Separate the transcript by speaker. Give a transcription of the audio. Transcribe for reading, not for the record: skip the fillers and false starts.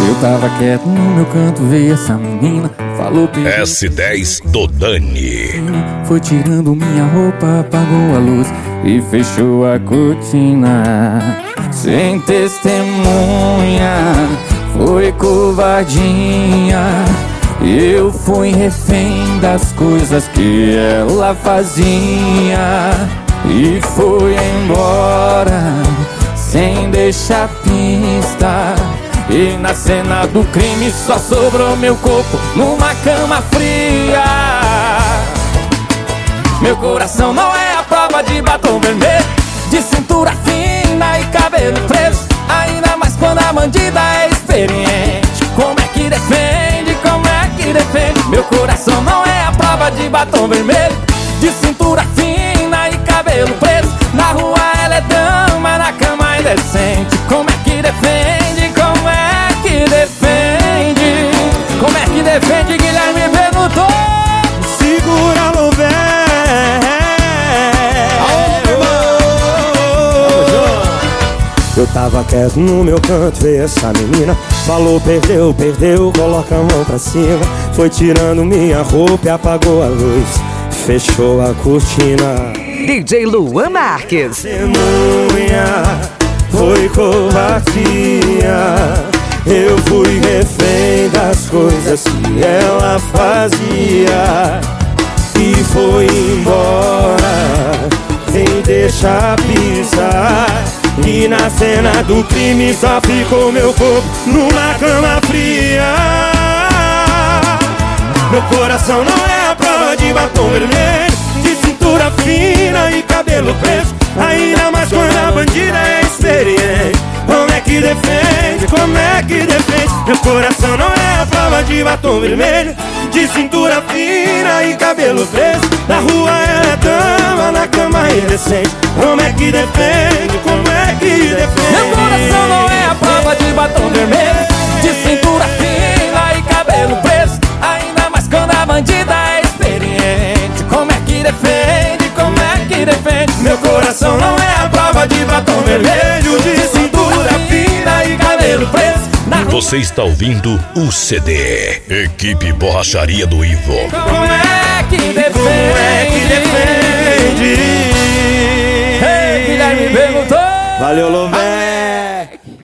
Speaker 1: Eu tava quieto no meu canto, veio essa menina, falou pediu.
Speaker 2: S10 do Dani.
Speaker 1: Foi tirando minha roupa, apagou a luz e fechou a cortina. Sem testemunha, foi covardia. Eu fui refém das coisas que ela fazia e foi embora sem deixar pista. E na cena do crime só sobrou meu corpo numa cama fria. Meu coração não é a prova de batom vermelho, de cintura fina e cabelo preso, ainda mais quando a bandida é experiente. Como é que defende, como é que defende? Meu coração não é a prova de batom vermelho, de cintura fina e cabelo preso. Na rua ela é dama, na cama é indecente. Como é que defende, como é que defende? Como é que defende, Guilherme perguntou.
Speaker 3: Segura no véu. Eu tava quieto no meu canto, veio essa menina, falou perdeu, perdeu, coloca a mão pra cima. Foi tirando minha roupa e apagou a luz, fechou a cortina.
Speaker 4: DJ Luan Marques.
Speaker 3: Testemunha, foi covardia. Eu fui refém das coisas que ela fazia e foi embora sem deixar pisar. E na cena do crime só ficou meu corpo numa cama fria. Meu coração não é a prova de batom vermelho, de cintura fina e cabelo preso, ainda mais quando a bandida é experiente. Como é que defende, como é que defende? Meu coração não é a prova de batom vermelho, de cintura fina e cabelo preso. Na rua ela é dama, na cama é indecente. Como é que defende, como é que defende?
Speaker 1: Meu coração não é a prova de batom vermelho, de cintura fina e cabelo preso, ainda mais quando a bandida é experiente. Como é que defende, como é que defende?
Speaker 3: Meu coração não é a prova de batom vermelho, de cintura fina e cabelo preso.
Speaker 2: Você está ouvindo o CD Equipe Borracharia do Ivo.
Speaker 1: Como é que defende?
Speaker 3: Como é que defende?
Speaker 1: Ei, Guilherme perguntou.
Speaker 3: Valeu, Lomé.